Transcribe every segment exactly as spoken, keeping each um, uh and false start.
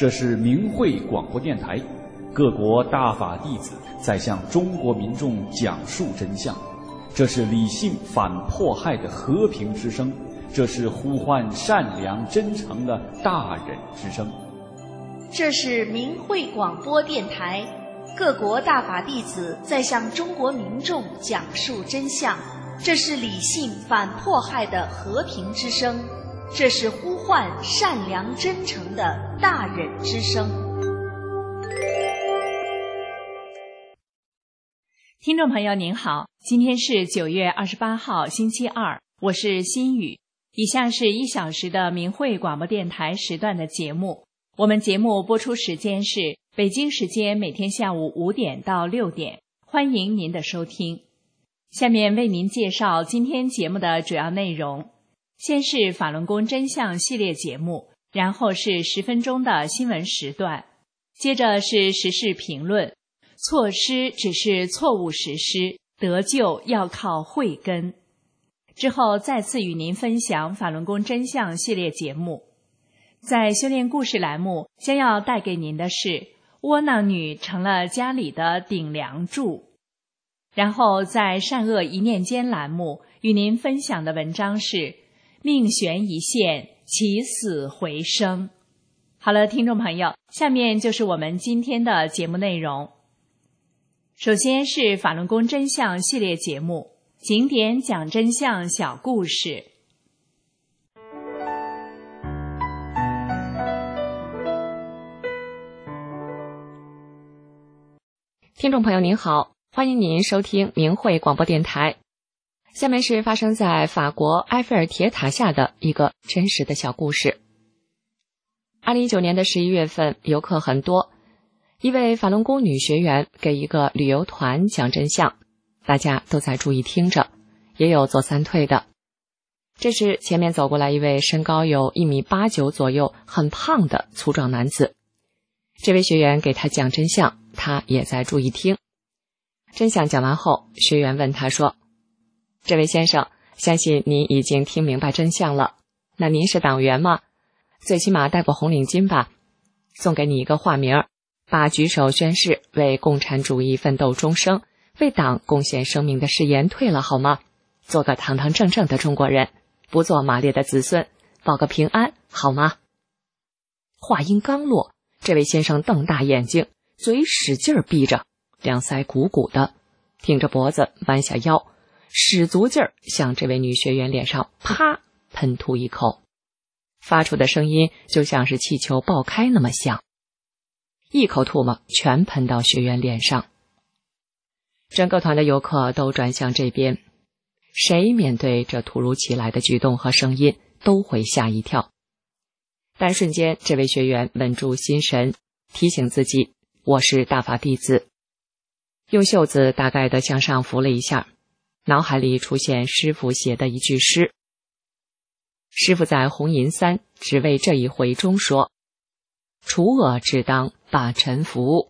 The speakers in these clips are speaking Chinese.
这是明慧广播电台，各国大法弟子在向中国民众讲述真相。这是理性反迫害的和平之声，这是呼唤善良真诚的大忍之声。 这是明慧广播电台，各国大法弟子在向中国民众讲述真相。这是理性反迫害的和平之声，这是呼唤善良真诚的大忍之声。 听众朋友您好，今天是九月二十八号星期二，我是心雨。以下是一小时的明慧广播电台时段的节目。我们节目播出时间是北京时间每天下午五点到六点，欢迎您的收听。下面为您介绍今天节目的主要内容。先是法轮功真相系列节目，然后是十分钟的新闻时段，接着是时事评论。错施只是错误实施，得救要靠慧根。之后再次与您分享法轮功真相系列节目。在修炼故事栏目将要带给您的是窝囊女成了家里的顶梁柱。然后在善恶一念间栏目与您分享的文章是命悬一线，起死回生。好了，听众朋友，下面就是我们今天的节目内容。首先是法轮功真相系列节目，景点讲真相小故事。 听众朋友您好，欢迎您收听明慧广播电台。下面是发生在法国埃菲尔铁塔下的一个真实的小故事。二零一九年的十一月份，游客很多，一位法轮功女学员给一个旅游团讲真相，大家都在注意听着，也有做三退的。这时前面走过来一位身高有一米八九左右，很胖的粗壮男子。这位学员给他讲真相，他也在注意听。真相讲完后，学员问他说：这位先生，相信您已经听明白真相了，那您是党员吗？最起码戴过红领巾吧？送给你一个化名，把举手宣誓为共产主义奋斗终生，为党贡献生命的誓言退了好吗？做个堂堂正正的中国人，不做马列的子孙，保个平安好吗？话音刚落，这位先生瞪大眼睛，嘴使劲闭着，两腮鼓鼓的，挺着脖子弯下腰，使足劲儿向这位女学员脸上啪喷吐一口，发出的声音就像是气球爆开那么响，一口唾沫全喷到学员脸上。整个团的游客都转向这边，谁面对这突如其来的举动和声音都会吓一跳。但瞬间这位学员稳住心神，提醒自己，我是大法弟子，用袖子大概的向上拂了一下，脑海里出现师父写的一句诗。师父在红银三只为这一回中说，除恶只当把臣服。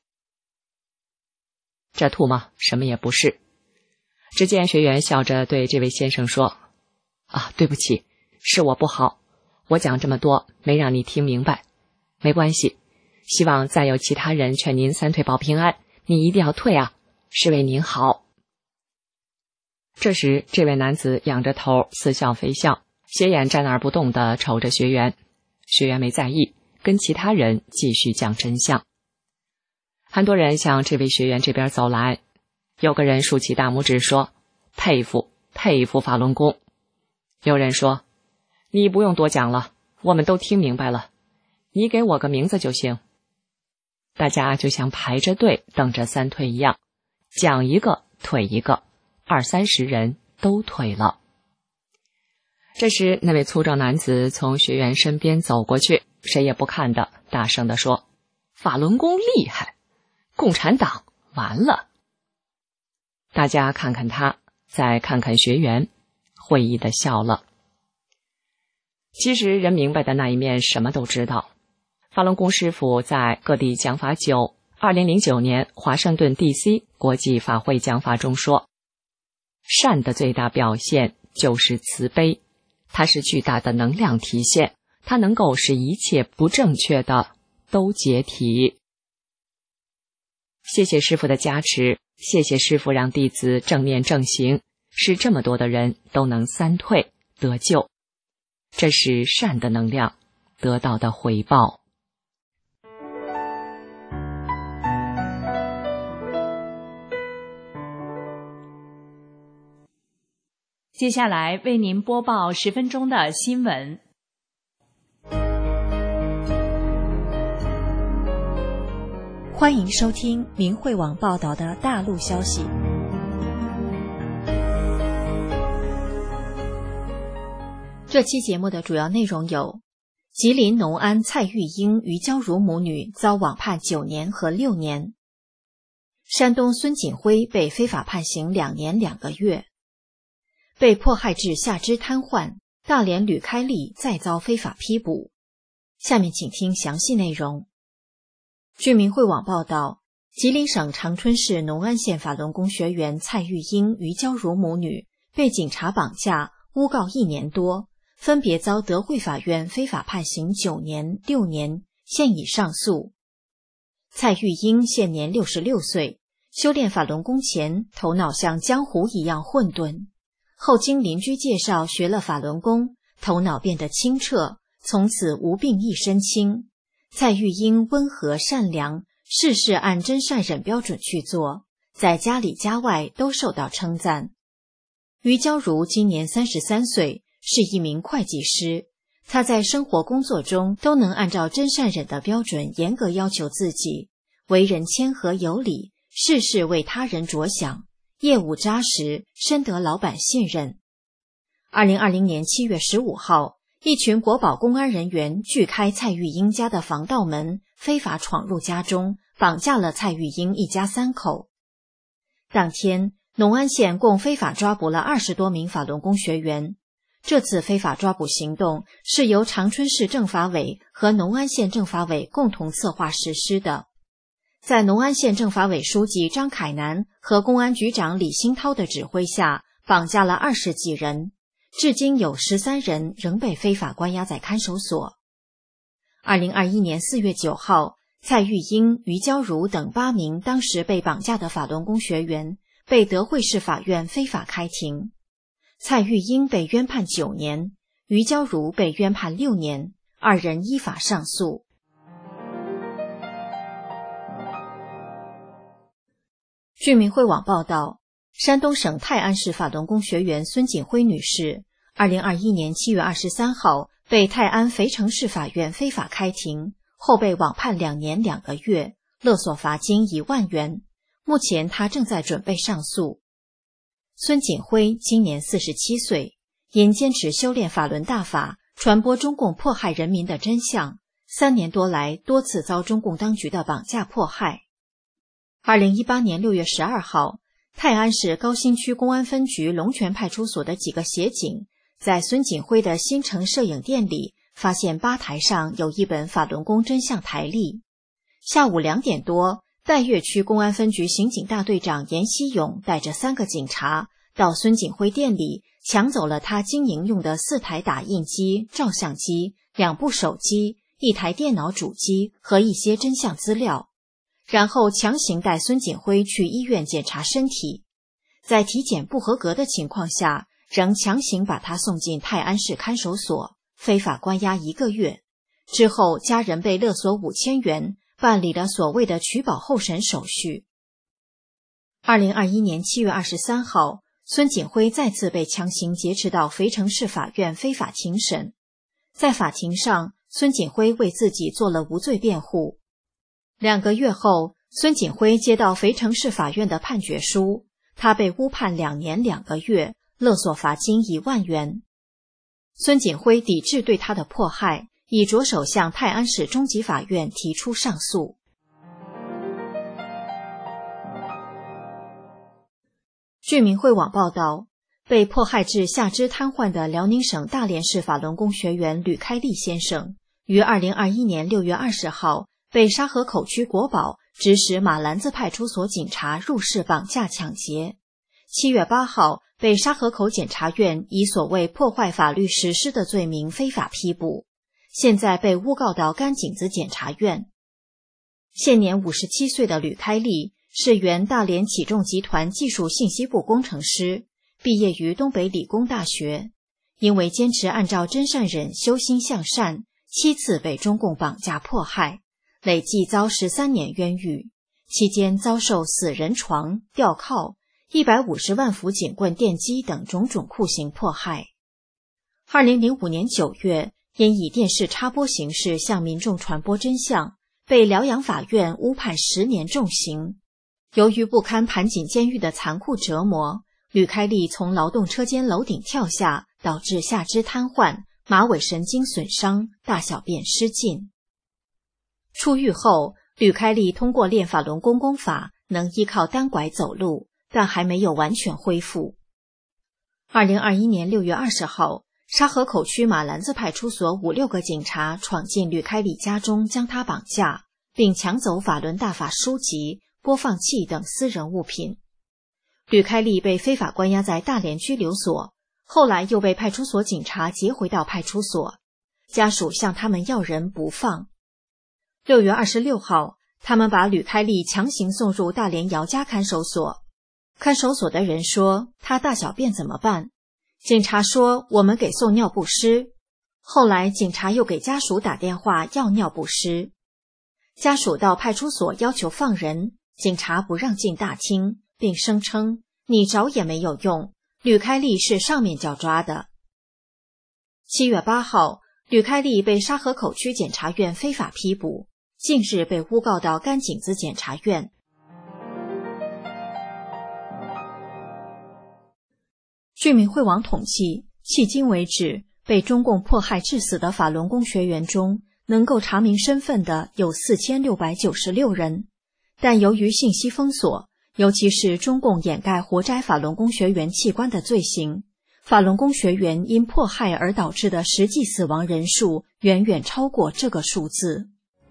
这吐沫什么也不是。只见学员笑着对这位先生说，啊，对不起，是我不好，我讲这么多没让你听明白，没关系，希望再有其他人劝您三退保平安，你一定要退啊，是为您好。这时这位男子仰着头似笑非笑，斜眼站那儿不动地瞅着学员，学员没在意，跟其他人继续讲真相。很多人向这位学员这边走来，有个人竖起大拇指说，佩服佩服法轮功。有人说，你不用多讲了，我们都听明白了，你给我个名字就行。大家就像排着队等着三退一样，讲一个退一个，二三十人都退了。这时那位粗壮男子从学员身边走过去，谁也不看的大声地说，法轮功厉害，共产党完了。大家看看他，再看看学员，会意地笑了。其实人明白的那一面什么都知道。法轮功师父在各地讲法九二零零九年华盛顿 D C 国际法会讲法中说，善的最大表现就是慈悲，它是巨大的能量体现，它能够使一切不正确的都解体。谢谢师父的加持，谢谢师父让弟子正念正行，使这么多的人都能三退得救，这是善的能量得到的回报。 接下来为您播报十分钟的新闻。 欢迎收听明慧网报道的大陆消息。这期节目的主要内容有：吉林农安蔡玉英、于娇如母女遭网判九年和六年；山东孙锦辉被非法判刑两年两个月；被迫害至下肢瘫痪，大连吕开利再遭非法批捕。下面请听详细内容。据明慧网报道，吉林省长春市农安县法轮功学员蔡玉英、于娇如母女被警察绑架诬告一年多，分别遭德惠法院非法判刑九年、六年，现已上诉。蔡玉英现年六十六岁，修炼法轮功前头脑像浆糊一样混沌，后经邻居介绍学了法轮功，头脑变得清澈，从此无病一身轻。蔡玉英温和善良，事事按真善忍标准去做，在家里家外都受到称赞。于娇如今年三十三岁，是一名会计师，她在生活工作中都能按照真善忍的标准严格要求自己，为人谦和有礼，事事为他人着想，业务扎实，深得老板信任。二零二零年七月十五号，一群国保公安人员锯开蔡玉英家的防盗门，非法闯入家中，绑架了蔡玉英一家三口。当天，农安县共非法抓捕了二十多名法轮功学员。这次非法抓捕行动是由长春市政法委和农安县政法委共同策划实施的。在农安县政法委书记张凯南和公安局长李新涛的指挥下，绑架了二十几人，至今有十三人仍被非法关押在看守所。二零二一年四月九号，蔡玉英、于娇如等八名当时被绑架的法轮功学员被德惠市法院非法开庭。蔡玉英被冤判九年，于娇如被冤判六年，二人依法上诉。据明慧网报道，山东省泰安市法轮功学员孙锦辉女士，二零二一年七月二十三号被泰安肥城市法院非法开庭，后被网判两年两个月，勒索罚金一万元。目前她正在准备上诉。孙锦辉今年四十七岁，因坚持修炼法轮大法，传播中共迫害人民的真相，三年多来多次遭中共当局的绑架迫害。二零一八年六月十二号，泰安市高新区公安分局龙泉派出所的几个协警在孙锦辉的新城摄影店里发现吧台上有一本法轮功真相台历。下午两点多，岱岳区公安分局刑警大队长严希勇带着三个警察到孙锦辉店里，抢走了他经营用的四台打印机、照相机、两部手机、一台电脑主机和一些真相资料，然后强行带孙锦辉去医院检查身体。在体检不合格的情况下，仍强行把他送进泰安市看守所，非法关押一个月。之后家人被勒索五千元，办理了所谓的取保候审手续。二零二一年七月二十三号，孙锦辉再次被强行劫持到肥城市法院非法庭审。在法庭上，孙锦辉为自己做了无罪辩护。两个月后，孙锦辉接到肥城市法院的判决书，他被诬判两年两个月，勒索罚金一万元。孙锦辉抵制对他的迫害，已着手向泰安市中级法院提出上诉。据明慧网报道，被迫害至下肢瘫痪的辽宁省大连市法轮功学员吕开利先生，于二零二一年六月二十号被沙河口区国保指使马兰子派出所警察入室绑架抢劫。七月八号被沙河口检察院以所谓破坏法律实施的罪名非法批捕，现在被诬告到甘井子检察院。 现年五十七岁的吕开利是原大连启众集团技术信息部工程师，毕业于东北理工大学。因为坚持按照真善忍修心向善，七次被中共绑架迫害，累计遭十三年冤狱，期间遭受死人床、吊铐、一百五十万伏警棍电击等种种酷刑迫害。二零零五年九月，因以电视插播形式向民众传播真相，被辽阳法院误判十年重刑。由于不堪盘锦监狱的残酷折磨，吕开利从劳动车间楼顶跳下，导致下肢瘫痪、马尾神经损伤、大小便失禁。出狱后，吕开利通过练法轮功功法，能依靠单拐走路，但还没有完全恢复。二零二一年六月二十号，沙河口区马兰子派出所五六个警察闯进吕开利家中，将他绑架，并抢走法轮大法书籍、播放器等私人物品。吕开利被非法关押在大连拘留所，后来又被派出所警察劫回到派出所，家属向他们要人不放。六月二十六号，他们把吕开利强行送入大连姚家看守所。看守所的人说，他大小便怎么办？警察说，我们给送尿不湿。后来警察又给家属打电话要尿不湿。家属到派出所要求放人，警察不让进大厅，并声称你找也没有用，吕开利是上面叫抓的。七月八号，吕开利被沙河口区检察院非法批捕，近日被诬告到甘井子检察院。居民会网统计，迄今为止被中共迫害致死的法轮功学员中，能够查明身份的有四千六百九十六人，但由于信息封锁，尤其是中共掩盖活摘法轮功学员器官的罪行，法轮功学员因迫害而导致的实际死亡人数远远超过这个数字。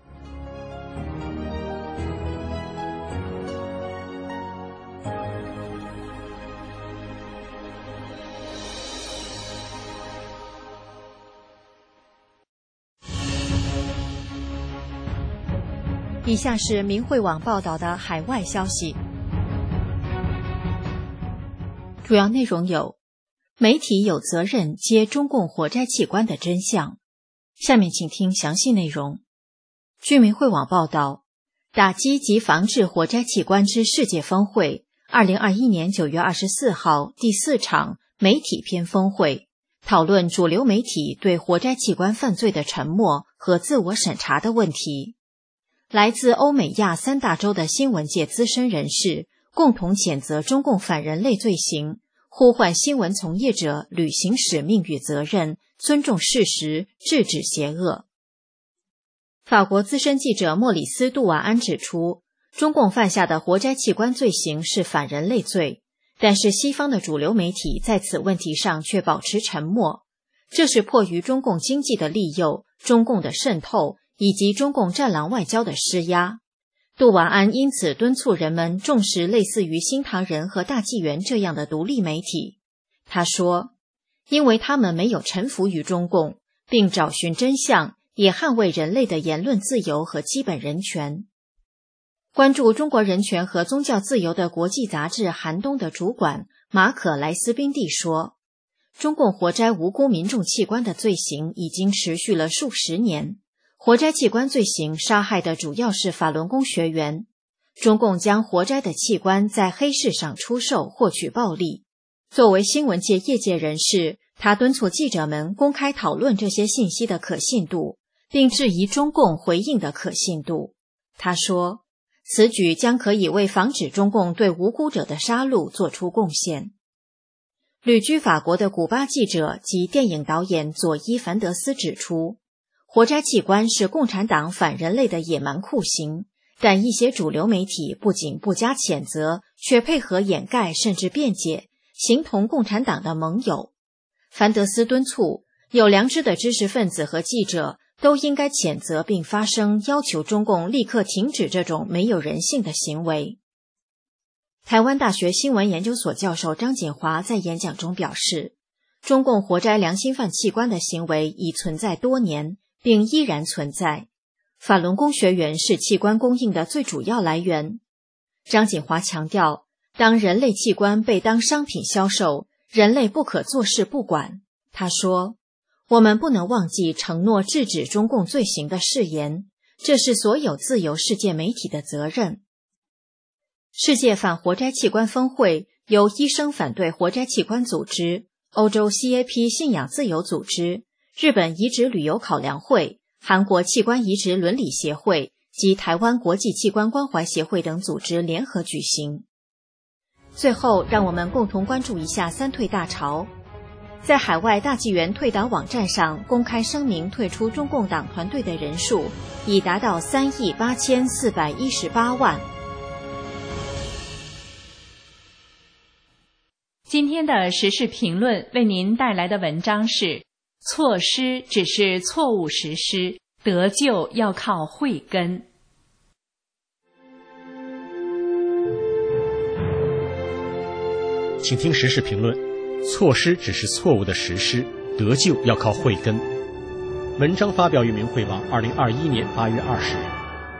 以下是明慧网报道的海外消息，主要内容有：媒体有责任揭中共活摘器官的真相。下面请听详细内容。居民会网报道，打击及防治活摘器官之世界峰会二零二一年九月二十四号第四场媒体篇峰会，讨论主流媒体对活摘器官犯罪的沉默和自我审查的问题。来自欧美亚三大洲的新闻界资深人士共同谴责中共反人类罪行，呼唤新闻从业者履行使命与责任，尊重事实，制止邪恶。法国资深记者莫里斯·杜瓦安指出，中共犯下的活摘器官罪行是反人类罪，但是西方的主流媒体在此问题上却保持沉默，这是迫于中共经济的利诱、中共的渗透以及中共战狼外交的施压。杜瓦安因此敦促人们重视类似于新唐人和大纪元这样的独立媒体。他说，因为他们没有臣服于中共，并找寻真相，也捍卫人类的言论自由和基本人权。关注中国人权和宗教自由的国际杂志《寒冬》的主管马可莱斯宾蒂说，中共活摘无辜民众器官的罪行已经持续了数十年，活摘器官罪行杀害的主要是法轮功学员，中共将活摘的器官在黑市上出售，获取暴利。作为新闻界业界人士，他敦促记者们公开讨论这些信息的可信度，并质疑中共回应的可信度。他说，此举将可以为防止中共对无辜者的杀戮做出贡献。旅居法国的古巴记者及电影导演佐伊·凡德斯指出，活摘器官是共产党反人类的野蛮酷刑，但一些主流媒体不仅不加谴责，却配合掩盖甚至辩解，形同共产党的盟友。凡德斯敦促有良知的知识分子和记者都应该谴责并发声，要求中共立刻停止这种没有人性的行为。台湾大学新闻研究所教授张锦华在演讲中表示，中共活摘良心犯器官的行为已存在多年，并依然存在。 法轮功学员是器官供应的最主要来源。张锦华强调，当人类器官被当商品销售，人类不可坐视不管。他说，我们不能忘记承诺制止中共罪行的誓言，这是所有自由世界媒体的责任。世界反活摘器官峰会由医生反对活摘器官组织、欧洲 C A P 信仰自由组织、日本移植旅游考量会、韩国器官移植伦理协会及台湾国际器官关怀协会等组织联合举行。最后，让我们共同关注一下三退大潮。在海外大纪元退党网站上公开声明退出中共党团队的人数已达到三亿八千四百一十八万。 今天的时事评论为您带来的文章是：错施只是错误实施，得救要靠慧根。 请听时事评论：错施只是错误的实施，得救要靠慧根。文章发表于明慧网，二零二一年八月二十日。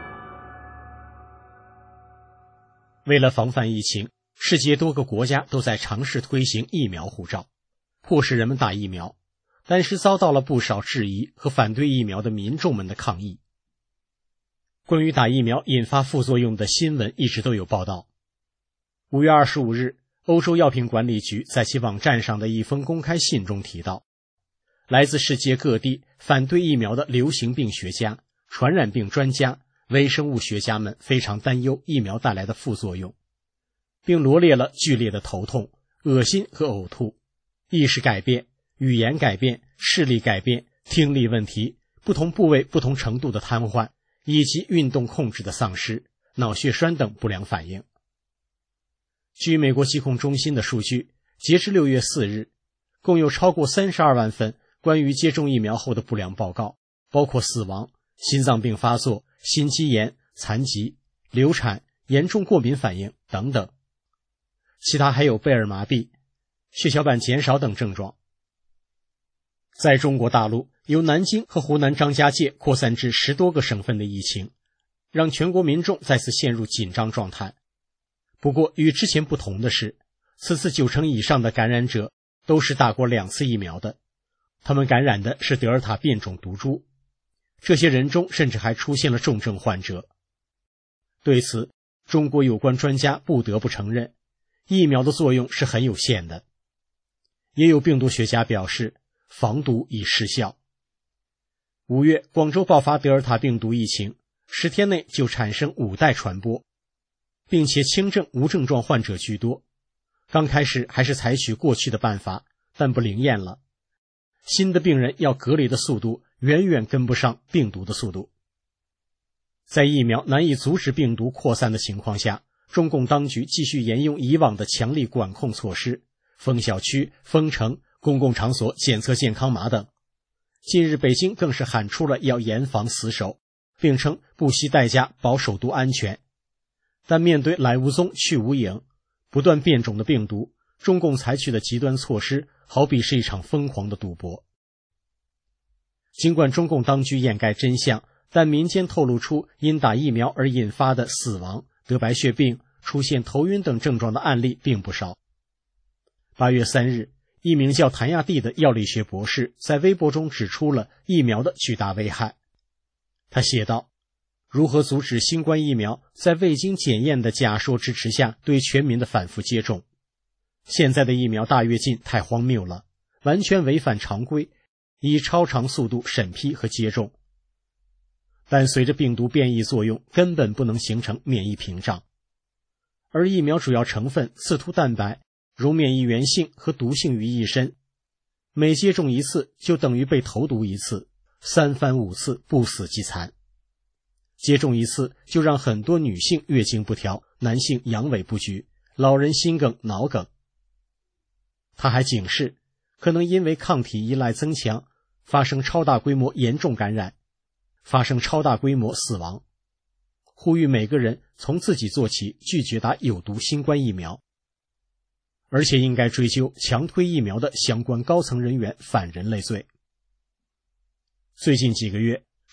为了防范疫情，世界多个国家都在尝试推行疫苗护照，迫使人们打疫苗，但是遭到了不少质疑和反对疫苗的民众们的抗议。关于打疫苗引发副作用的新闻一直都有报道。五月二十五日，欧洲药品管理局在其网站上的一封公开信中提到，来自世界各地反对疫苗的流行病学家、传染病专家、微生物学家们非常担忧疫苗带来的副作用，并罗列了剧烈的头痛、恶心和呕吐、意识改变、语言改变、视力改变、听力问题、不同部位不同程度的瘫痪，以及运动控制的丧失、脑血栓等不良反应。据美国疾控中心的数据，截至六月四日，共有超过三十二万份关于接种疫苗后的不良报告，包括死亡、心脏病发作、心肌炎、残疾、流产、严重过敏反应等等。其他还有贝尔麻痹、血小板减少等症状。在中国大陆，由南京和湖南张家界扩散至十多个省份的疫情，让全国民众再次陷入紧张状态。不过与之前不同的是，此次九成以上的感染者都是打过两次疫苗的，他们感染的是德尔塔变种毒株，这些人中甚至还出现了重症患者。对此，中国有关专家不得不承认，疫苗的作用是很有限的。也有病毒学家表示，防毒已失效。五月，广州爆发德尔塔病毒疫情，十天内就产生五代传播，并且轻症无症状患者居多。刚开始还是采取过去的办法，但不灵验了。新的病人要隔离的速度远远跟不上病毒的速度。在疫苗难以阻止病毒扩散的情况下，中共当局继续沿用以往的强力管控措施，封小区、封城、公共场所检测健康码等。近日北京更是喊出了要严防死守，并称不惜代价保首都安全。但面对来无踪去无影、不断变种的病毒，中共采取的极端措施好比是一场疯狂的赌博。尽管中共当局掩盖真相，但民间透露出因打疫苗而引发的死亡、得白血病、出现头晕等症状的案例并不少。八月三日，一名叫谭亚蒂的药理学博士在微博中指出了疫苗的巨大危害。他写道，如何阻止新冠疫苗在未经检验的假说支持下对全民的反复接种？现在的疫苗大跃进太荒谬了，完全违反常规，以超长速度审批和接种。但随着病毒变异作用，根本不能形成免疫屏障。而疫苗主要成分刺突蛋白融免疫原性和毒性于一身，每接种一次就等于被投毒一次，三番五次不死即残。接种一次就让很多女性月经不调，男性阳痿不举，老人心梗、脑梗。他还警示，可能因为抗体依赖增强，发生超大规模严重感染，发生超大规模死亡。呼吁每个人从自己做起，拒绝打有毒新冠疫苗，而且应该追究强推疫苗的相关高层人员反人类罪。最近几个月，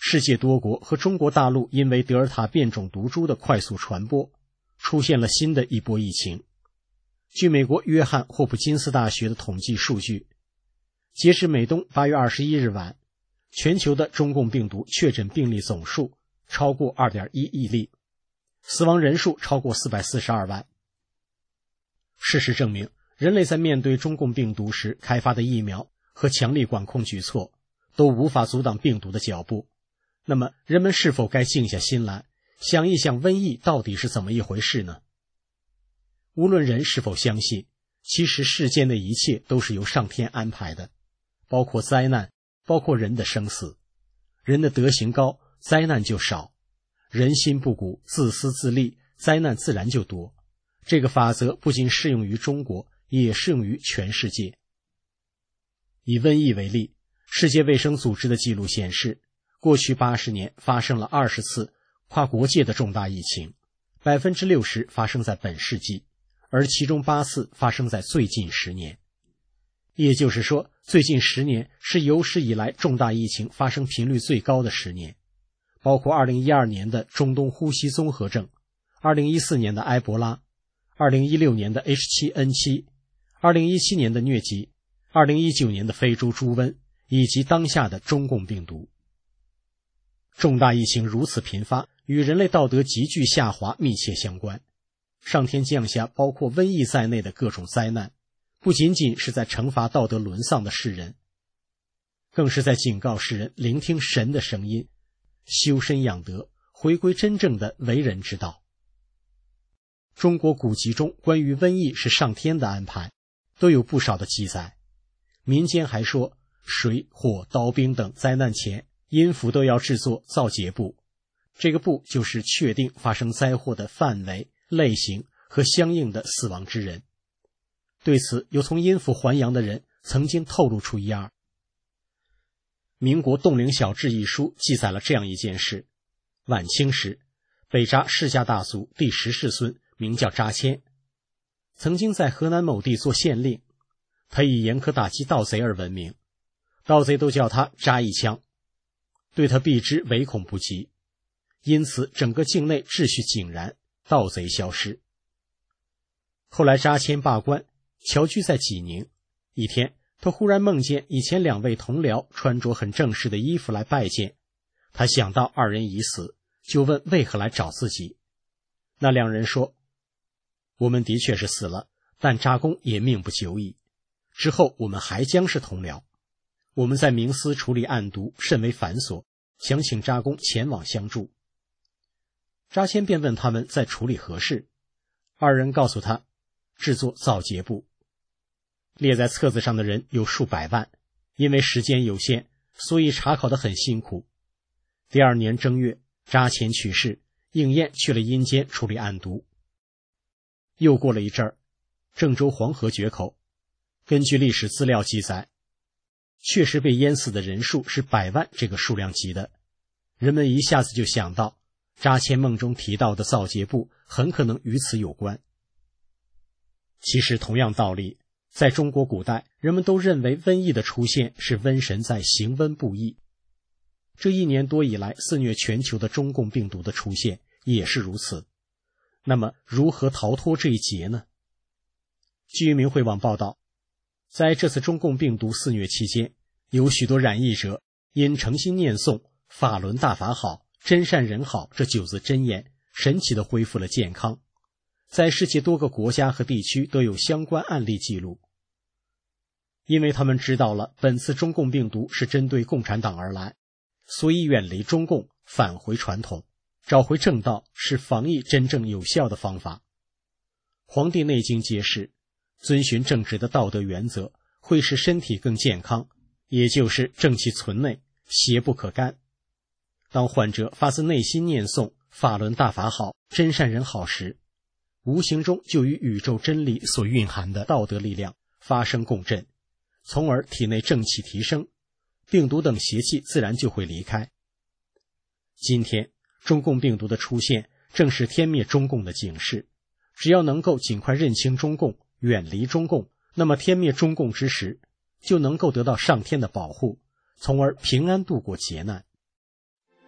世界多国和中国大陆因为德尔塔变种毒株的快速传播，出现了新的一波疫情。据美国约翰霍普金斯大学的统计数据，截至美东八月二十一日晚，全球的中共病毒确诊病例总数超过 二点一亿例，死亡人数超过四百四十二万。事实证明，人类在面对中共病毒时开发的疫苗和强力管控举措都无法阻挡病毒的脚步。那么人们是否该静下心来，想一想瘟疫到底是怎么一回事呢？无论人是否相信，其实世间的一切都是由上天安排的，包括灾难，包括人的生死。人的德行高，灾难就少；人心不古，自私自利，灾难自然就多。这个法则不仅适用于中国，也适用于全世界。以瘟疫为例，世界卫生组织的记录显示，过去八十年发生了二十次跨国界的重大疫情， 百分之六十 发生在本世纪，而其中八次发生在最近十年。也就是说，最近十年是有史以来重大疫情发生频率最高的十年，包括二零一二年的中东呼吸综合症，二零一四年的埃博拉，二零一六年的 H 七 N 七， 二零一七年的疟疾，二零一九年的非洲猪瘟，以及当下的中共病毒。重大疫情如此频发，与人类道德急剧下滑密切相关。上天降下包括瘟疫在内的各种灾难，不仅仅是在惩罚道德沦丧的世人，更是在警告世人聆听神的声音，修身养德，回归真正的为人之道。中国古籍中关于瘟疫是上天的安排，都有不少的记载。民间还说，水、火、刀兵等灾难前，阴府都要制作造节簿，这个簿就是确定发生灾祸的范围、类型和相应的死亡之人。对此，有从阴府还阳的人曾经透露出一二。民国《洞陵小志》一书记载了这样一件事：晚清时，北札世家大族第十世孙名叫札谦，曾经在河南某地做县令，他以严苛打击盗贼而闻名，盗贼都叫他札一枪，对他避之唯恐不及，因此整个境内秩序井然，盗贼消失。后来札谦罢官，侨居在济宁。一天，他忽然梦见以前两位同僚穿着很正式的衣服来拜见，他想到二人已死，就问为何来找自己。那两人说，我们的确是死了，但札公也命不久矣，之后我们还将是同僚。我们在冥司处理案牍甚为繁琐，想请札公前往相助。札谦便问他们在处理何事，二人告诉他，制作造节簿。列在册子上的人有数百万，因为时间有限，所以查考得很辛苦。第二年正月，札谦去世，应验去了阴间处理案牍。又过了一阵儿，郑州黄河决口，根据历史资料记载，确实被淹死的人数是百万这个数量级的。人们一下子就想到，札谦梦中提到的造节簿很可能与此有关。其实同样道理，在中国古代，人们都认为瘟疫的出现是瘟神在行瘟布疫。这一年多以来肆虐全球的中共病毒的出现也是如此。那么如何逃脱这一劫呢？据明慧网报道，在这次中共病毒肆虐期间，有许多染疫者因诚心念诵法轮大法好，真善人好这九字真言，神奇地恢复了健康。在世界多个国家和地区都有相关案例记录。因为他们知道了本次中共病毒是针对共产党而来，所以远离中共，返回传统，找回正道是防疫真正有效的方法。黄帝内经揭示，遵循正直的道德原则会使身体更健康，也就是正气存内，邪不可干。当患者发自内心念诵法轮大法好，真善人好时，无形中就与宇宙真理所蕴含的道德力量发生共振，从而体内正气提升，病毒等邪气自然就会离开。今天中共病毒的出现正是天灭中共的警示，只要能够尽快认清中共，远离中共，那么天灭中共之时就能够得到上天的保护，从而平安度过劫难。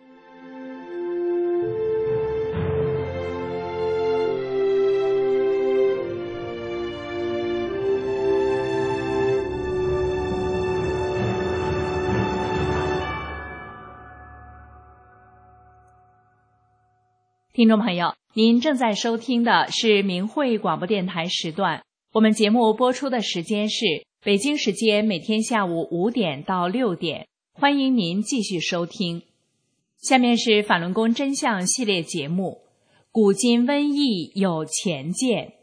听众朋友，您正在收听的是明慧广播电台时段，我们节目播出的时间是北京时间每天下午五点到六点，欢迎您继续收听。下面是法轮功真相系列节目，古今瘟疫有前见。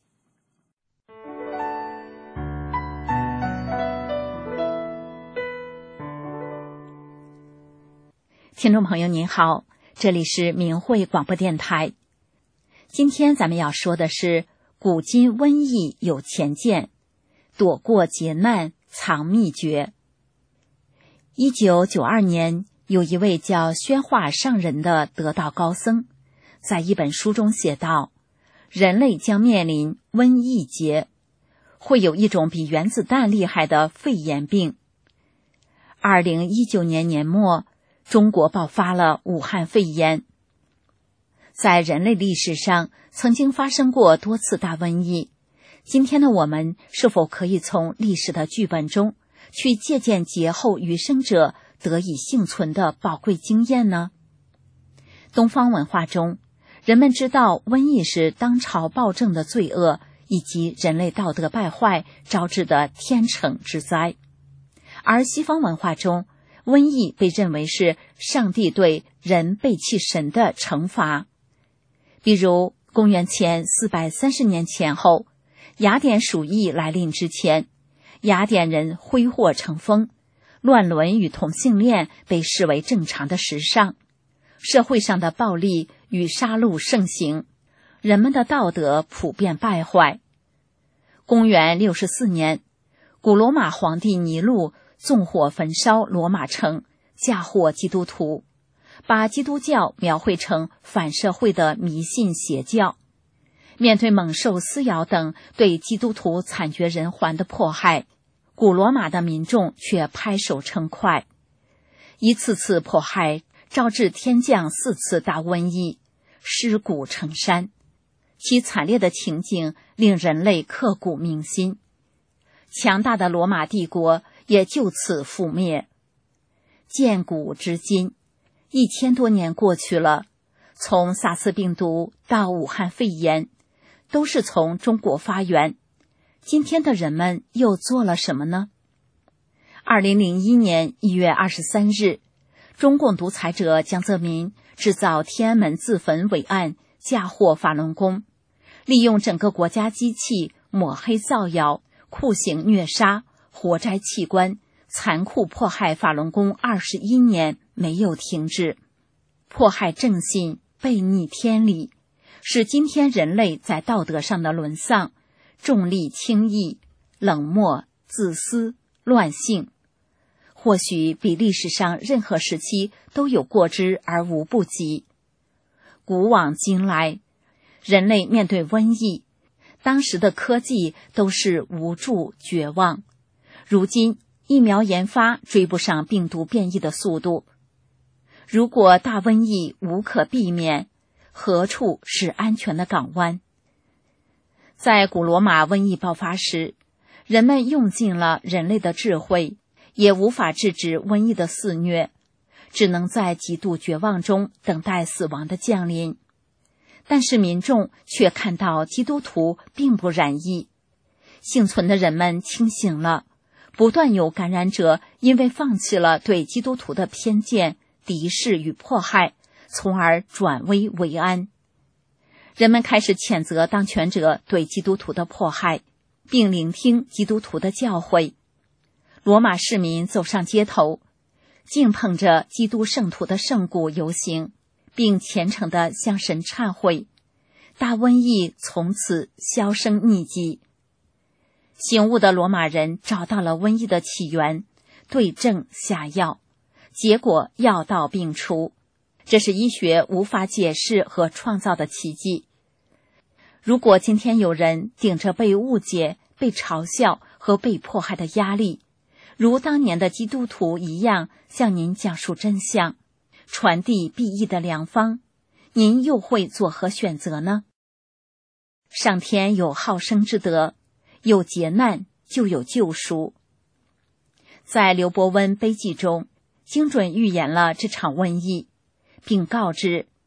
听众朋友您好，这里是明慧广播电台。今天咱们要说的是古今瘟疫有前见，躲过劫难藏秘诀。一九九二年，有一位叫宣化上人的得道高僧，在一本书中写道，人类将面临瘟疫劫，会有一种比原子弹厉害的肺炎病。二零一九年年末，中国爆发了武汉肺炎。在人类历史上曾经发生过多次大瘟疫，今天的我们是否可以从历史的剧本中去借鉴劫后余生者得以幸存的宝贵经验呢？东方文化中，人们知道瘟疫是当朝暴政的罪恶以及人类道德败坏招致的天惩之灾，而西方文化中，瘟疫被认为是上帝对人背弃神的惩罚。比如公元前四百三十年前后，雅典鼠疫来临之前，雅典人挥霍成风，乱伦与同性恋被视为正常的时尚，社会上的暴力与杀戮盛行，人们的道德普遍败坏。公元六十四年，古罗马皇帝尼禄纵火焚烧罗马城，嫁祸基督徒，把基督教描绘成反社会的迷信邪教。面对猛兽撕咬等对基督徒惨绝人寰的迫害，古罗马的民众却拍手称快。一次次迫害招致天降四次大瘟疫，尸骨成山，其惨烈的情景令人类刻骨铭心。强大的罗马帝国也就此覆灭。建古至今，一千多年过去了，从萨斯病毒到武汉肺炎，都是从中国发源。今天的人们又做了什么呢？二零零一年一月二十三日，中共独裁者江泽民制造天安门自焚伪案，嫁祸法轮功，利用整个国家机器抹黑造谣，酷刑虐杀，活摘器官，残酷迫害法轮功二十一年没有停止，迫害正信，背逆天理，使今天人类在道德上的沦丧，重利轻义，冷漠自私乱性，或许比历史上任何时期都有过之而无不及。古往今来，人类面对瘟疫，当时的科技都是无助绝望，如今疫苗研发追不上病毒变异的速度。如果大瘟疫无可避免，何处是安全的港湾？在古罗马瘟疫爆发时，人们用尽了人类的智慧，也无法制止瘟疫的肆虐，只能在极度绝望中等待死亡的降临。但是民众却看到基督徒并不染疫，幸存的人们清醒了，不断有感染者因为放弃了对基督徒的偏见、敌视与迫害，从而转危为安。人们开始谴责当权者对基督徒的迫害，并聆听基督徒的教诲。罗马市民走上街头，敬捧着基督圣徒的圣骨游行，并虔诚地向神忏悔，大瘟疫从此销声匿迹。醒悟的罗马人找到了瘟疫的起源，对症下药，结果药到病除，这是医学无法解释和创造的奇迹。如果今天有人顶着被误解、被嘲笑和被迫害的压力，如当年的基督徒一样向您讲述真相，传递裨益的良方，您又会作何选择呢？上天有好生之德，有劫难就有救赎。在刘伯温悲记中，精准预言了这场瘟疫，并告知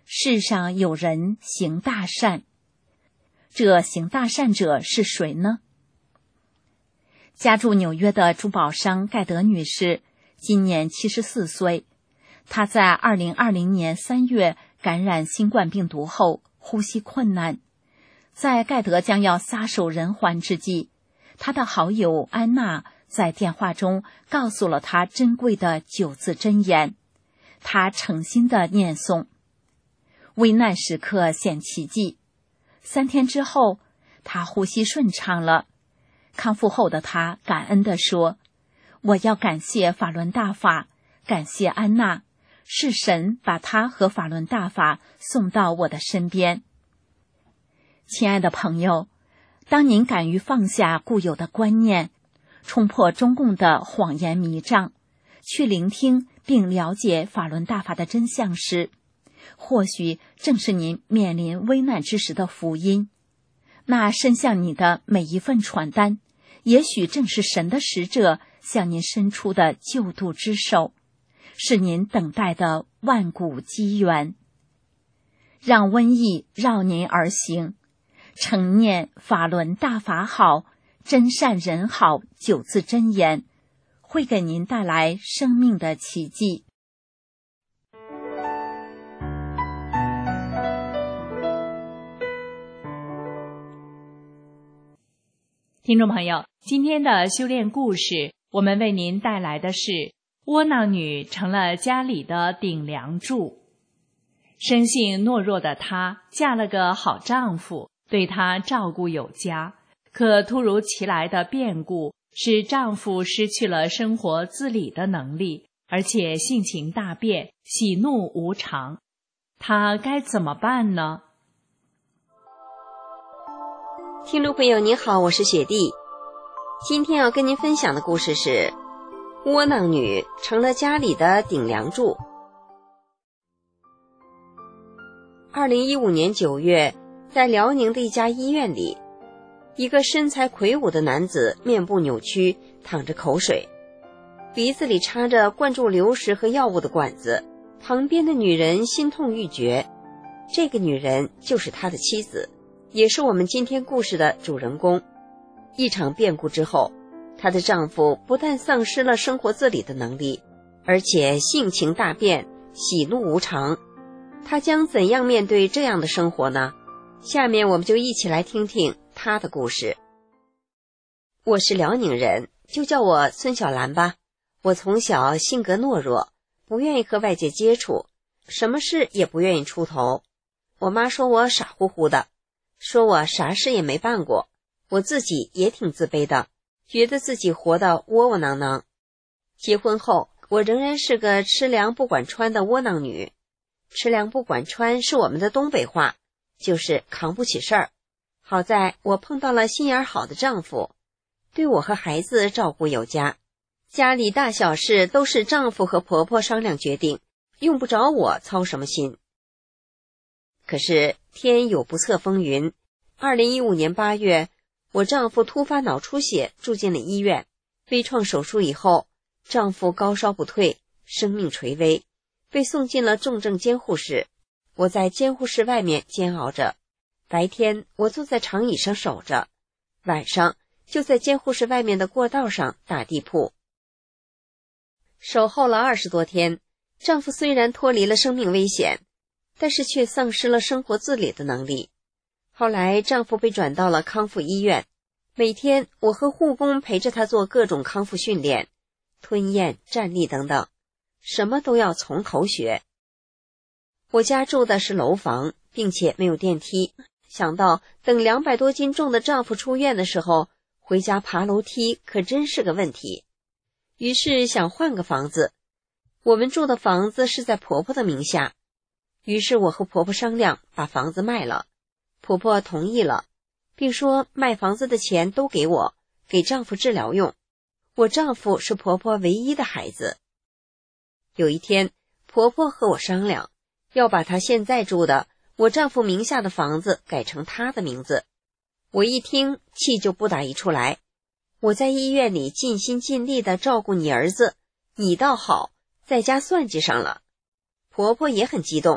世上有人行大善。这行大善者是谁呢？家住纽约的珠宝商盖德女士今年七十四岁，她在二零二零年三月感染新冠病毒后呼吸困难，在盖德将要撒手人寰之际，她的好友安娜在电话中告诉了她珍贵的九字真言，她诚心地念诵。危难时刻显奇迹，三天之后，她呼吸顺畅了。康复后的她感恩地说：“我要感谢法轮大法，感谢安娜，是神把她和法轮大法送到我的身边。”亲爱的朋友，当您敢于放下固有的观念，冲破中共的谎言迷障，去聆听并了解法轮大法的真相时，或许正是您面临危难之时的福音。那伸向你的每一份传单，也许正是神的使者向您伸出的救度之手，是您等待的万古机缘。让瘟疫绕您而行，诚念法轮大法好，真善人好九字真言，会给您带来生命的奇迹。听众朋友，今天的修炼故事，我们为您带来的是窝囊女成了家里的顶梁柱。生性懦弱的她，嫁了个好丈夫，对她照顾有加。可突如其来的变故，使丈夫失去了生活自理的能力，而且性情大变，喜怒无常。她该怎么办呢？ 听众朋友您好，我是雪莉。今天要跟您分享的故事是窝囊女成了家里的顶梁柱。二零一五年九月，在辽宁的一家医院里，一个身材魁梧的男子面部扭曲，淌着口水，鼻子里插着灌注流食和药物的管子，旁边的女人心痛欲绝。这个女人就是他的妻子，也是我们今天故事的主人公。一场变故之后，她的丈夫不但丧失了生活自理的能力，而且性情大变，喜怒无常。她将怎样面对这样的生活呢？下面我们就一起来听听她的故事。我是辽宁人，就叫我孙小兰吧。我从小性格懦弱，不愿意和外界接触，什么事也不愿意出头。我妈说我傻乎乎的，说我啥事也没办过，我自己也挺自卑的，觉得自己活得窝窝囊囊。结婚后，我仍然是个吃凉不管穿的窝囊女。吃凉不管穿是我们的东北话，就是扛不起事儿。好在我碰到了心眼好的丈夫，对我和孩子照顾有加，家里大小事都是丈夫和婆婆商量决定，用不着我操什么心。可是天有不测风云，二零一五年八月，我丈夫突发脑出血住进了医院，微创手术以后，丈夫高烧不退，生命垂危，被送进了重症监护室。我在监护室外面煎熬着，白天我坐在长椅上守着，晚上就在监护室外面的过道上打地铺。守候了二十多天，丈夫虽然脱离了生命危险，但是却丧失了生活自理的能力。后来丈夫被转到了康复医院，每天我和护工陪着他做各种康复训练，吞咽、站立等等，什么都要从头学。我家住的是楼房，并且没有电梯，想到等两百多斤重的丈夫出院的时候，回家爬楼梯可真是个问题。于是想换个房子。我们住的房子是在婆婆的名下，于是我和婆婆商量把房子卖了。婆婆同意了，并说卖房子的钱都给我，给丈夫治疗用。我丈夫是婆婆唯一的孩子。有一天，婆婆和我商量，要把她现在住的我丈夫名下的房子改成她的名字。我一听，气就不打一处来。我在医院里尽心尽力地照顾你儿子，你倒好，在家算计上了。婆婆也很激动，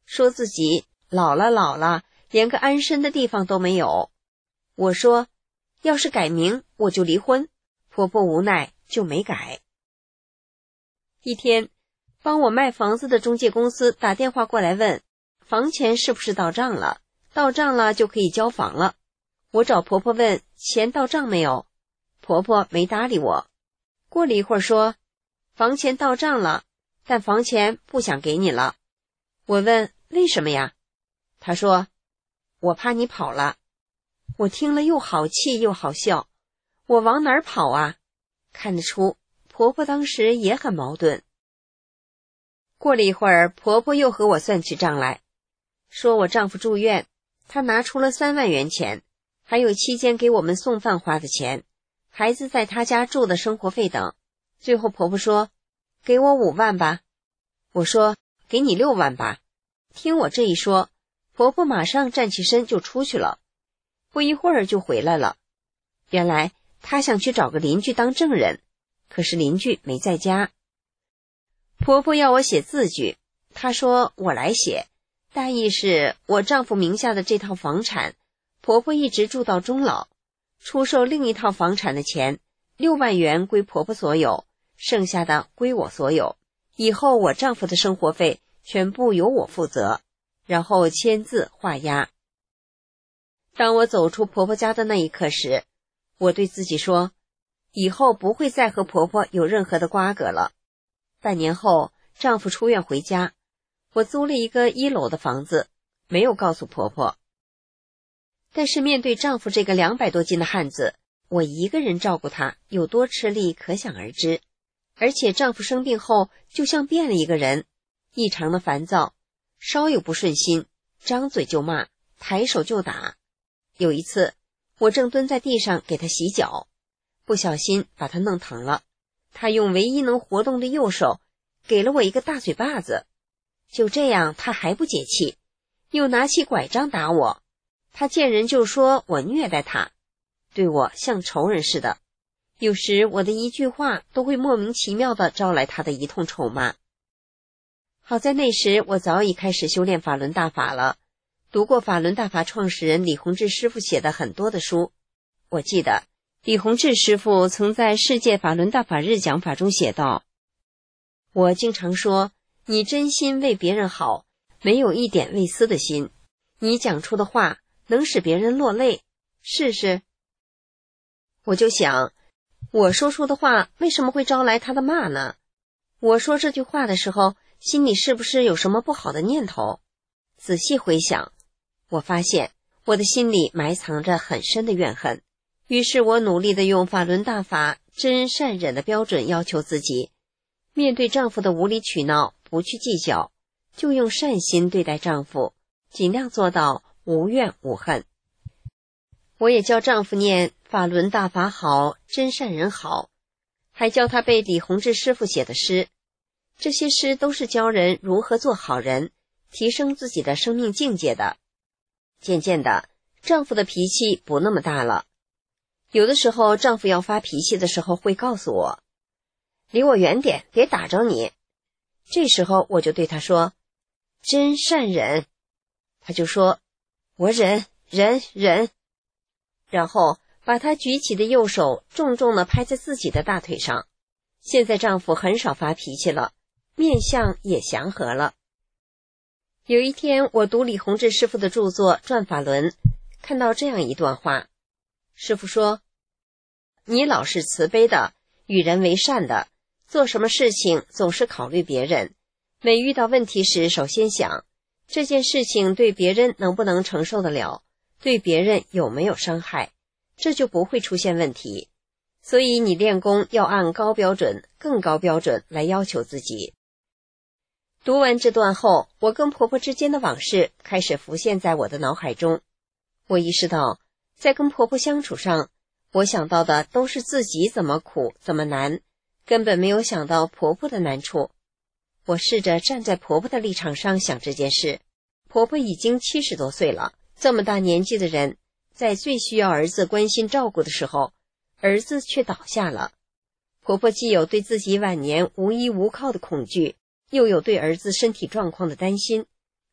说自己老了老了，连个安身的地方都没有。我说，要是改名我就离婚，婆婆无奈就没改。一天，帮我卖房子的中介公司打电话过来问，房钱是不是到账了？到账了就可以交房了。我找婆婆问，钱到账没有？婆婆没搭理我。过了一会儿说，房钱到账了，但房钱不想给你了。我问，为什么呀？她说，我怕你跑了。我听了又好气又好笑，我往哪儿跑啊？看得出婆婆当时也很矛盾。过了一会儿，婆婆又和我算起账来，说我丈夫住院，她拿出了三万元钱，还有期间给我们送饭花的钱，孩子在她家住的生活费等。最后婆婆说，给我五万吧。我说，给你六万吧。听我这一说，婆婆马上站起身就出去了，不一会儿就回来了。原来她想去找个邻居当证人，可是邻居没在家。婆婆要我写字据，她说我来写，大意是我丈夫名下的这套房产，婆婆一直住到终老，出售另一套房产的钱，六万元归婆婆所有，剩下的归我所有，以后我丈夫的生活费全部由我负责，然后签字画押。当我走出婆婆家的那一刻时，我对自己说，以后不会再和婆婆有任何的瓜葛了。半年后，丈夫出院回家，我租了一个一楼的房子，没有告诉婆婆。但是面对丈夫这个两百多斤的汉子，我一个人照顾他有多吃力可想而知。而且丈夫生病后就像变了一个人，异常的烦躁，稍有不顺心，张嘴就骂，抬手就打。有一次，我正蹲在地上给他洗脚，不小心把他弄疼了，他用唯一能活动的右手给了我一个大嘴巴子。就这样他还不解气，又拿起拐杖打我。他见人就说我虐待他，对我像仇人似的。有时我的一句话都会莫名其妙地招来他的一通臭骂。好在那时我早已开始修炼法轮大法了，读过法轮大法创始人李洪志师傅写的很多的书。我记得李洪志师傅曾在世界法轮大法日讲法中写道，我经常说，你真心为别人好，没有一点为私的心，你讲出的话能使别人落泪，试试。我就想，我说出的话为什么会招来他的骂呢？我说这句话的时候，心里是不是有什么不好的念头？仔细回想，我发现我的心里埋藏着很深的怨恨。于是我努力地用法轮大法真善忍的标准要求自己，面对丈夫的无理取闹不去计较，就用善心对待丈夫，尽量做到无怨无恨。我也教丈夫念法轮大法好，真善人好，还教他背李洪志师傅写的诗。这些诗都是教人如何做好人，提升自己的生命境界的。渐渐的，丈夫的脾气不那么大了。有的时候丈夫要发脾气的时候会告诉我，离我远点，别打着你。这时候我就对他说，真善忍。他就说，我忍忍忍。然后把他举起的右手重重地拍在自己的大腿上。现在丈夫很少发脾气了，面相也祥和了。有一天我读李洪志师傅的著作《转法轮》，看到这样一段话。师傅说，你老是慈悲的，与人为善的，做什么事情总是考虑别人，每遇到问题时首先想，这件事情对别人能不能承受得了，对别人有没有伤害，这就不会出现问题。所以你练功要按高标准、更高标准来要求自己。读完这段后，我跟婆婆之间的往事开始浮现在我的脑海中。我意识到，在跟婆婆相处上，我想到的都是自己怎么苦怎么难，根本没有想到婆婆的难处。我试着站在婆婆的立场上想这件事。婆婆已经七十多岁了，这么大年纪的人，在最需要儿子关心照顾的时候，儿子却倒下了。婆婆既有对自己晚年无依无靠的恐惧，又有对儿子身体状况的担心，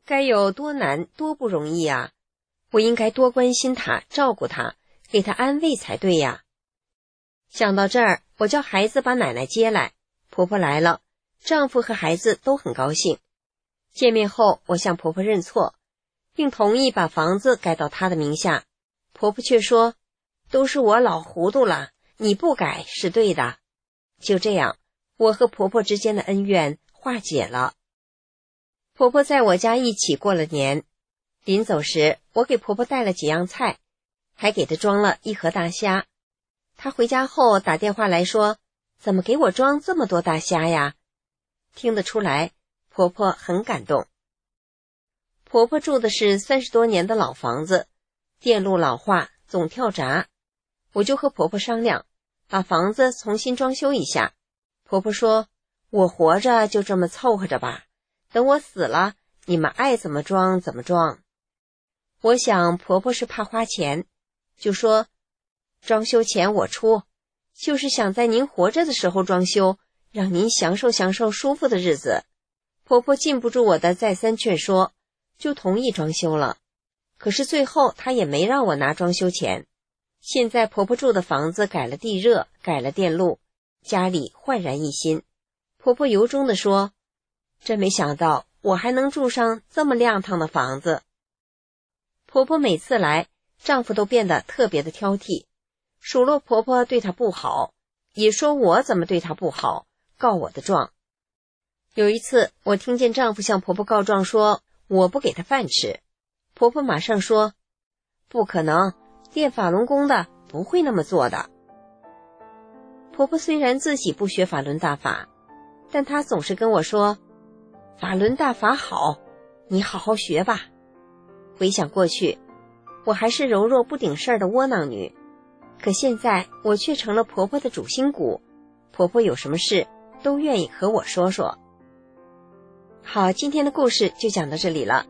该有多难多不容易啊！我应该多关心她，照顾她，给她安慰才对呀。想到这儿，我叫孩子把奶奶接来，婆婆来了，丈夫和孩子都很高兴。见面后，我向婆婆认错，并同意把房子改到她的名下。婆婆却说，都是我老糊涂了，你不改是对的。就这样，我和婆婆之间的恩怨化解了。婆婆在我家一起过了年，临走时，我给婆婆带了几样菜，还给她装了一盒大虾。她回家后打电话来说，怎么给我装这么多大虾呀？听得出来，婆婆很感动。婆婆住的是三十多年的老房子，电路老化，总跳闸。我就和婆婆商量，把房子重新装修一下。婆婆说，我活着就这么凑合着吧，等我死了，你们爱怎么装怎么装。我想婆婆是怕花钱，就说，装修钱我出，就是想在您活着的时候装修，让您享受享受舒服的日子。婆婆禁不住我的再三劝说，就同意装修了。可是最后她也没让我拿装修钱。现在婆婆住的房子改了地热，改了电路，家里焕然一新。婆婆由衷地说，真没想到我还能住上这么亮堂的房子。婆婆每次来，丈夫都变得特别的挑剔，数落婆婆对她不好，也说我怎么对她不好，告我的状。有一次，我听见丈夫向婆婆告状说我不给她饭吃，婆婆马上说，不可能，练法轮功的不会那么做的。婆婆虽然自己不学法轮大法，但她总是跟我说，法轮大法好，你好好学吧。回想过去，我还是柔弱不顶事儿的窝囊女，可现在我却成了婆婆的主心骨，婆婆有什么事都愿意和我说说。好，今天的故事就讲到这里了。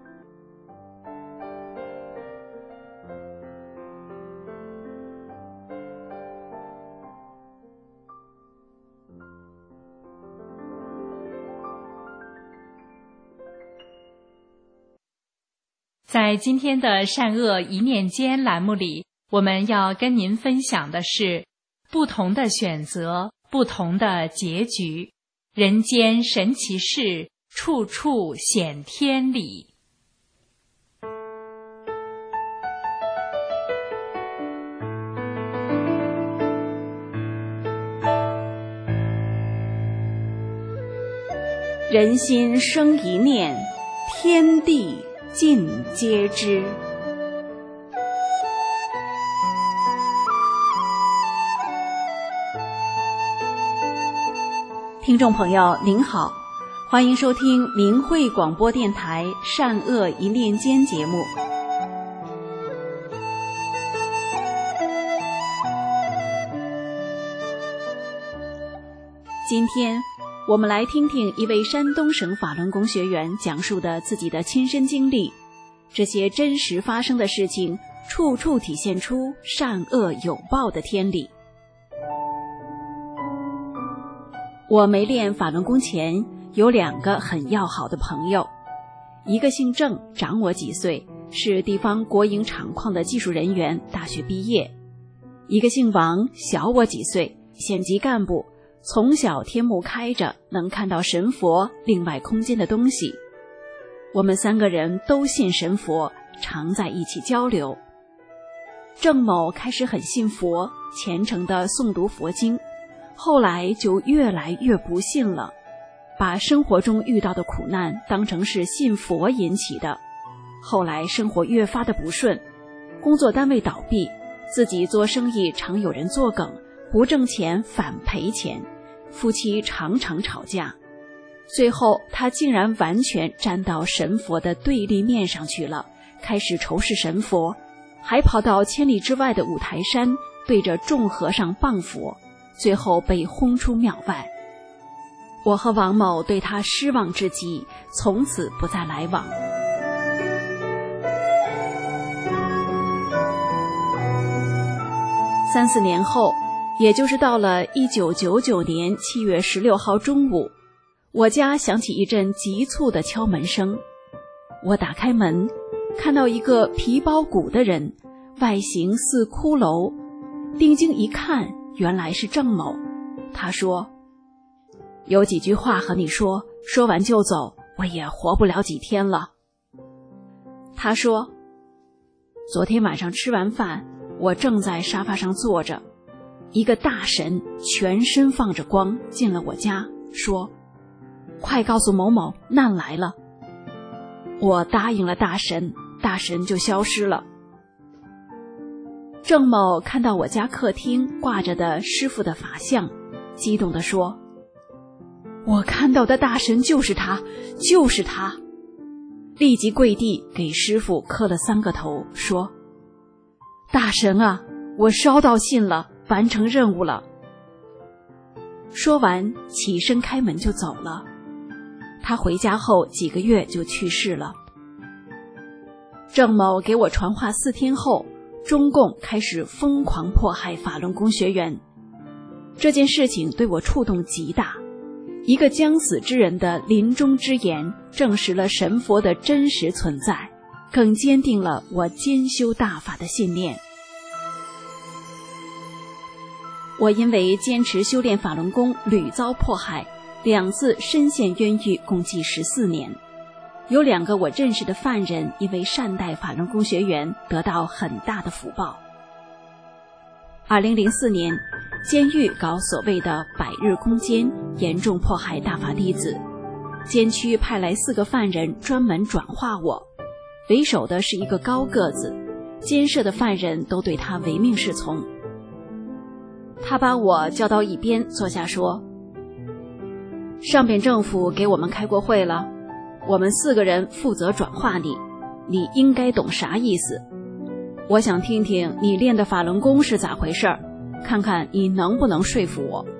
在今天的善恶一念间栏目里，我们要跟您分享的是不同的选择，不同的结局，人间神奇事，处处显天理。 人心生一念，天地尽皆知。听众朋友您好，欢迎收听明慧广播电台善恶一念间节目。今天我们来听听一位山东省法轮功学员讲述的自己的亲身经历，这些真实发生的事情，处处体现出善恶有报的天理。我没练法轮功前，有两个很要好的朋友，一个姓郑，长我几岁，是地方国营厂矿的技术人员，大学毕业；一个姓王，小我几岁，县级干部，从小天目开着，能看到神佛另外空间的东西。我们三个人都信神佛，常在一起交流。郑某开始很信佛，虔诚地诵读佛经，后来就越来越不信了，把生活中遇到的苦难当成是信佛引起的。后来生活越发的不顺，工作单位倒闭，自己做生意常有人作梗，不挣钱反赔钱，夫妻常常吵架，最后他竟然完全站到神佛的对立面上去了，开始仇视神佛，还跑到千里之外的五台山对着众和尚谤佛，最后被轰出庙外。我和王某对他失望至极，从此不再来往。三四年后，也就是到了一九九九年七月十六号中午，我家响起一阵急促的敲门声。 我打开门，看到一个皮包骨的人，外形似骷髅，定睛一看，原来是郑某。他说：有几句话和你说，说完就走，我也活不了几天了。他说：昨天晚上吃完饭，我正在沙发上坐着，一个大神全身放着光进了我家，说：快告诉某某，难来了。我答应了大神，大神就消失了。郑某看到我家客厅挂着的师傅的法像，激动地说：我看到的大神就是他，就是他。立即跪地给师傅磕了三个头，说：大神啊，我烧到信了，完成任务了。说完起身开门就走了。他回家后几个月就去世了。郑某给我传话四天后，中共开始疯狂迫害法轮功学员。这件事情对我触动极大，一个将死之人的临终之言，证实了神佛的真实存在，更坚定了我兼修大法的信念。我因为坚持修炼法轮功屡遭迫害，两次身陷冤狱，共计十四年。有两个我认识的犯人因为善待法轮功学员得到很大的福报。二零零四年，监狱搞所谓的百日攻坚，严重迫害大法弟子。监区派来四个犯人专门转化我，为首的是一个高个子，监舍的犯人都对他唯命是从。他把我叫到一边坐下说：上边政府给我们开过会了，我们四个人负责转化你，你应该懂啥意思。我想听听你练的法轮功是咋回事儿，看看你能不能说服我。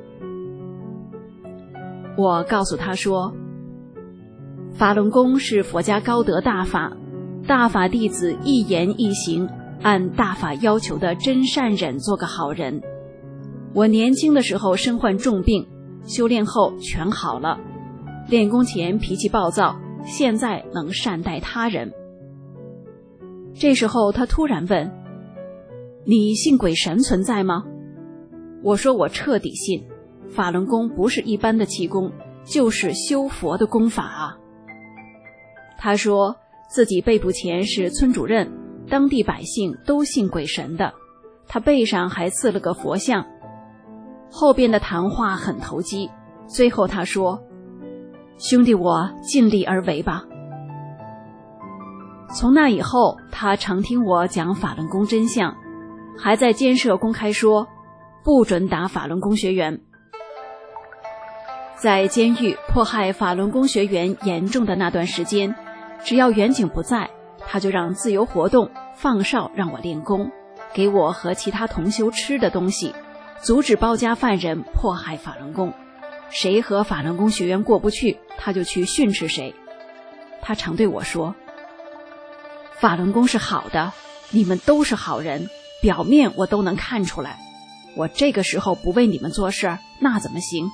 我告诉他说，法轮功是佛家高德大法，大法弟子一言一行按大法要求的真善忍做个好人。我年轻的时候身患重病，修炼后全好了，练功前脾气暴躁，现在能善待他人。这时候他突然问：你信鬼神存在吗？我说我彻底信，法轮功不是一般的气功，就是修佛的功法啊。他说自己背部前是村主任，当地百姓都信鬼神的，他背上还刺了个佛像。后边的谈话很投机，最后他说：兄弟，我尽力而为吧。从那以后，他常听我讲法轮功真相，还在监舍公开说不准打法轮功学员。在监狱迫害法轮功学员严重的那段时间，只要远景不在，他就让自由活动，放哨让我练功，给我和其他同修吃的东西，阻止包夹犯人迫害法轮功。谁和法轮功学员过不去，他就去训斥谁。他常对我说：法轮功是好的，你们都是好人，表面我都能看出来，我这个时候不为你们做事，那怎么行？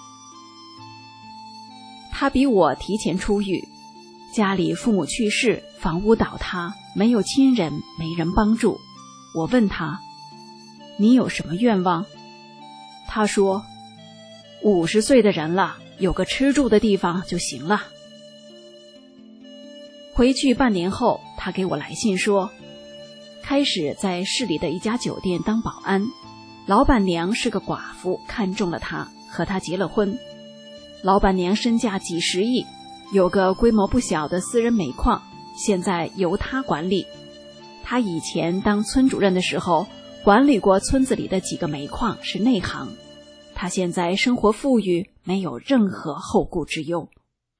他比我提前出狱，家里父母去世，房屋倒塌，没有亲人，没人帮助。我问他：你有什么愿望？他说：五十岁的人了，有个吃住的地方就行了。回去半年后，他给我来信说，开始在市里的一家酒店当保安，老板娘是个寡妇，看中了他，和他结了婚。老板娘身价几十亿，有个规模不小的私人煤矿，现在由他管理。他以前当村主任的时候，管理过村子里的几个煤矿，是内行。他现在生活富裕，没有任何后顾之忧。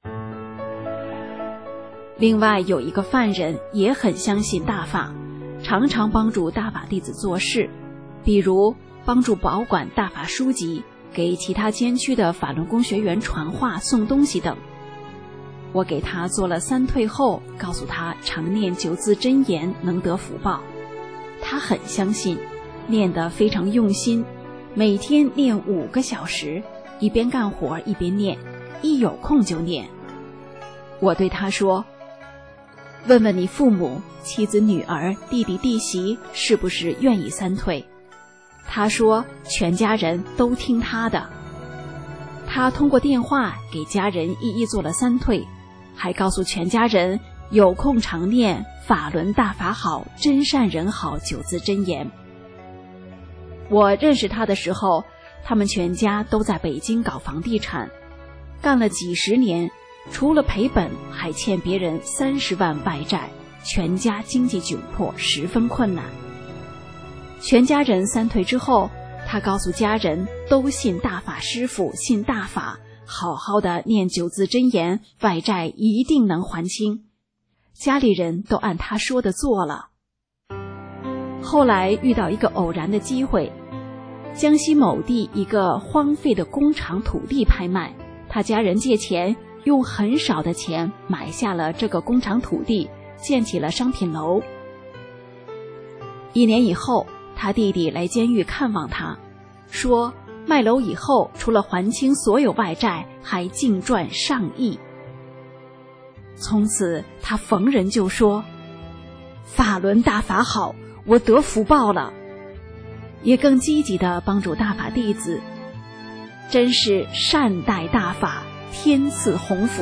另外有一个犯人也很相信大法，常常帮助大法弟子做事，比如帮助保管大法书籍，给其他监区的法轮功学员传话送东西等。我给他做了三退后，告诉他常念九字真言能得福报。他很相信，念得非常用心，每天念五个小时，一边干活一边念，一有空就念。我对他说， 问问你父母、妻子、女儿、弟弟、弟媳是不是愿意三退。他说全家人都听他的。他通过电话给家人一一做了三退，还告诉全家人有空常念法轮大法好，真善人好九字真言。我认识他的时候，他们全家都在北京搞房地产，干了几十年，除了赔本还欠别人三十万外债，全家经济窘迫，十分困难。全家人三退之后，他告诉家人都信大法师父，信大法，好好的念九字真言，外债一定能还清。家里人都按他说的做了。后来遇到一个偶然的机会，江西某地一个荒废的工厂土地拍卖，他家人借钱，用很少的钱买下了这个工厂土地，建起了商品楼。一年以后，他弟弟来监狱看望他，说卖楼以后除了还清所有外债，还净赚上亿。从此他逢人就说法轮大法好，我得福报了，也更积极地帮助大法弟子，真是善待大法，天赐鸿福。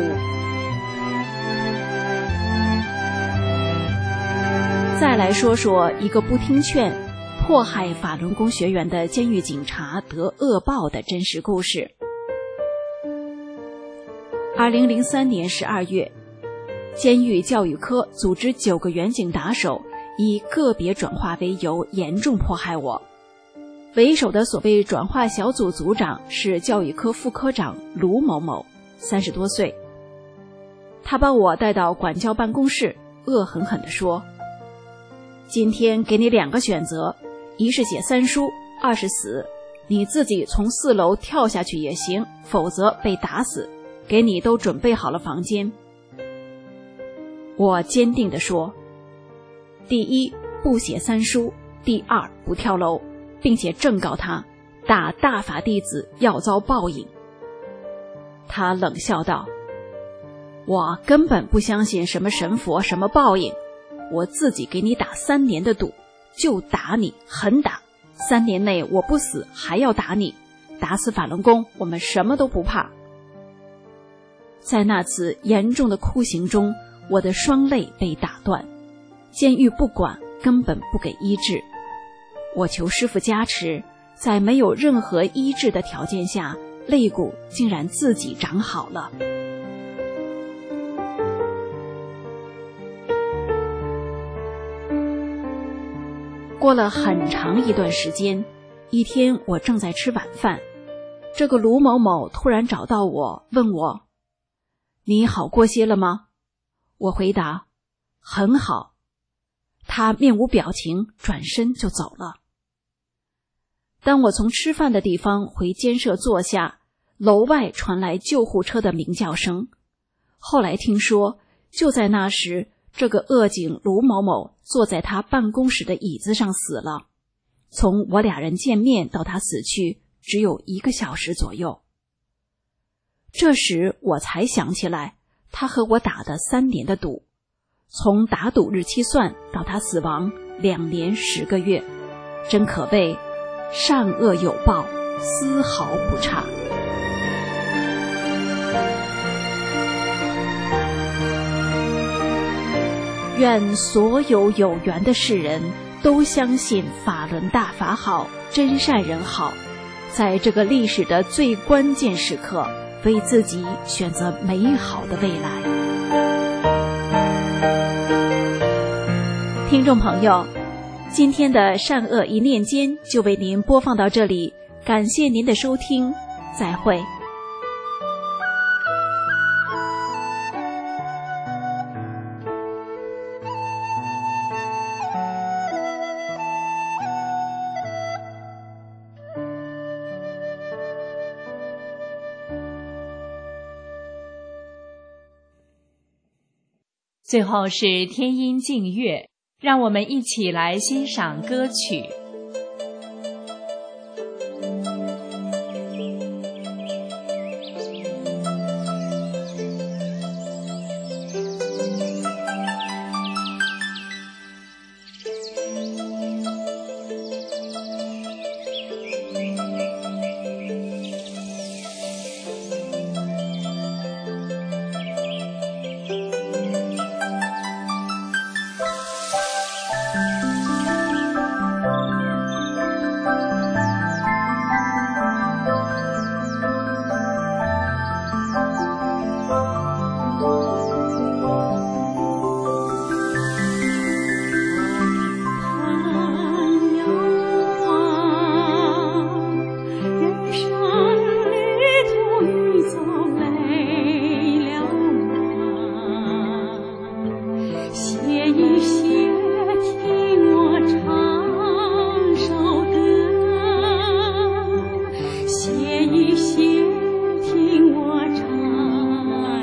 再来说说一个不听劝迫害法轮功学员的监狱警察得恶报的真实故事。二零零三年十二月，监狱教育科组织九个员警打手，以个别转化为由严重迫害我。为首的所谓转化小组组长是教育科副科长卢某某，三十多岁。他把我带到管教办公室，恶狠狠地说：今天给你两个选择，一是写三书，二是死，你自己从四楼跳下去也行，否则被打死，给你都准备好了房间。我坚定地说：第一，不写三书；第二，不跳楼，并且正告他打大法弟子要遭报应。他冷笑道：我根本不相信什么神佛什么报应，我自己给你打三年的赌，就打你，狠打，三年内我不死还要打你，打死法轮功我们什么都不怕。在那次严重的酷刑中，我的双肋被打断，监狱不管，根本不给医治。我求师父加持，在没有任何医治的条件下，肋骨竟然自己长好了。过了很长一段时间，一天我正在吃晚饭，这个卢某某突然找到我，问我：你好过些了吗？我回答：很好。他面无表情，转身就走了。当我从吃饭的地方回监舍坐下，楼外传来救护车的鸣叫声。后来听说，就在那时，这个恶警卢某某坐在他办公室的椅子上死了。从我俩人见面到他死去，只有一个小时左右。这时我才想起来，他和我打的三年的赌，从打赌日期算到他死亡，两年十个月，真可谓善恶有报，丝毫不差。愿所有有缘的世人都相信法轮大法好，真善人好，在这个历史的最关键时刻，为自己选择美好的未来。听众朋友，今天的善恶一念间就为您播放到这里，感谢您的收听，再会。 最后是天音静乐，让我们一起来欣赏歌曲。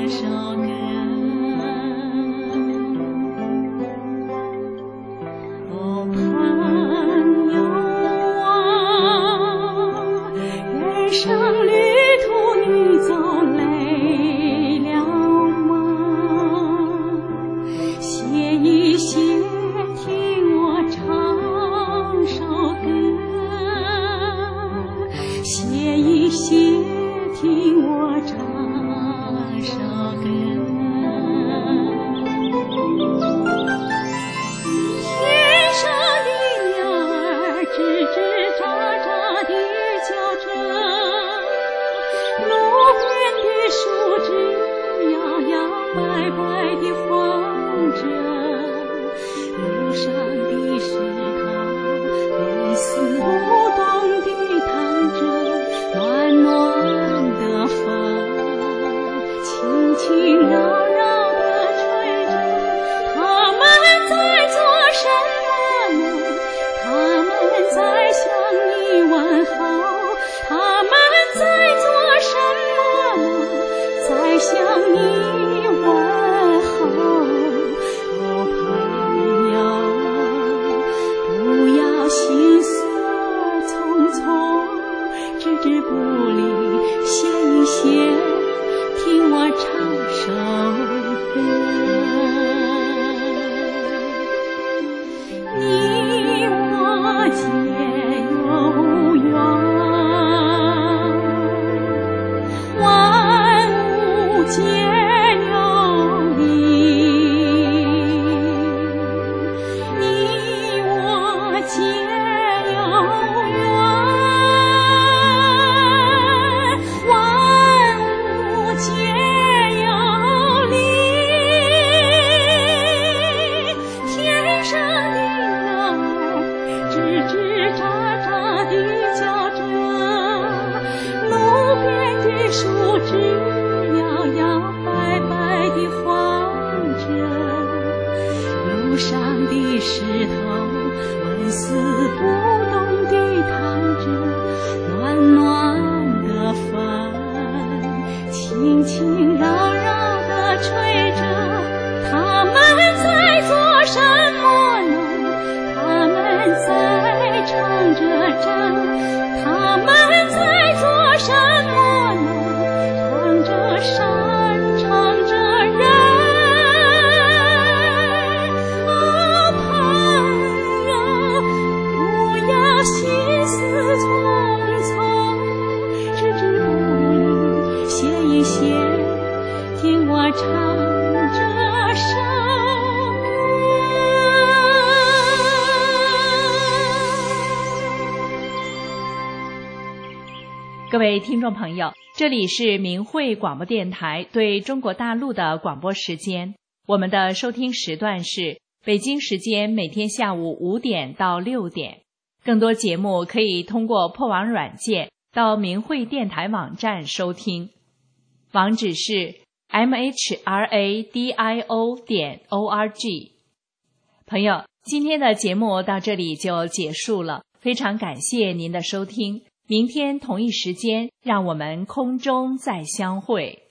各位听众朋友，这里是明慧广播电台对中国大陆的广播时间，我们的收听时段是北京时间每天下午五点到六点。更多节目可以通过破网软件到明慧电台网站收听，网址是 m h r a d i o 点 o r g。 朋友，今天的节目到这里就结束了，非常感谢您的收听，明天同一时间让我们空中再相会。